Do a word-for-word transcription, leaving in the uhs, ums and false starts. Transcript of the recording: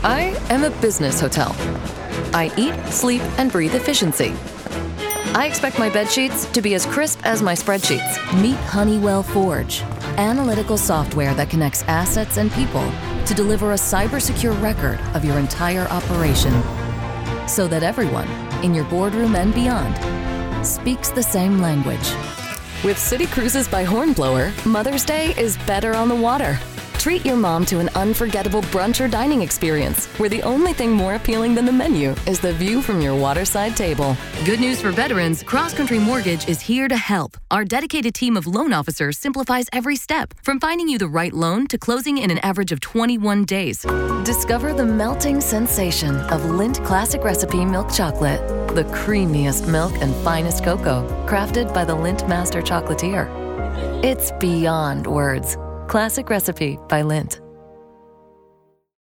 I am a business hotel. I eat, sleep, and breathe efficiency. I expect my bed sheets to be as crisp as my spreadsheets. Meet Honeywell Forge, analytical software that connects assets and people to deliver a cybersecure record of your entire operation, so that everyone, in your boardroom and beyond, speaks the same language. With City Cruises by Hornblower, Mother's Day is better on the water. Treat your mom to an unforgettable brunch or dining experience where the only thing more appealing than the menu is the view from your waterside table. Good news for veterans, Cross Country Mortgage is here to help. Our dedicated team of loan officers simplifies every step, from finding you the right loan to closing in an average of twenty-one days. Discover the melting sensation of Lindt Classic Recipe Milk Chocolate, the creamiest milk and finest cocoa, crafted by the Lindt Master Chocolatier. It's beyond words. Classic Recipe by Lindt.